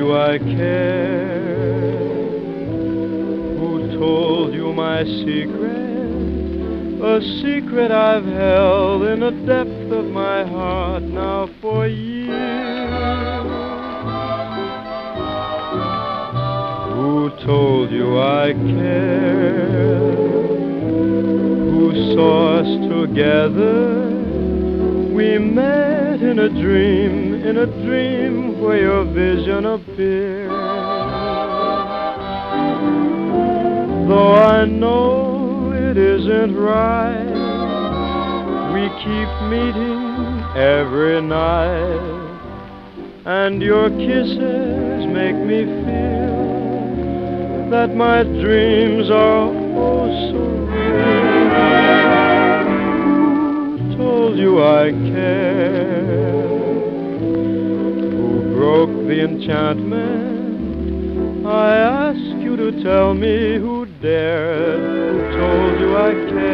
you I care? Who told you my secret? A secret I've held in the depth of my heart now for years. Who told you I care? Who saw us together? We met in a dream where your vision appeared. Though I know it isn't right, we keep meeting every night, and your kisses make me feel that my dreams are oh so real. Who told you I care? Who broke the enchantment? I ask you to tell me who dared. Who told you I care?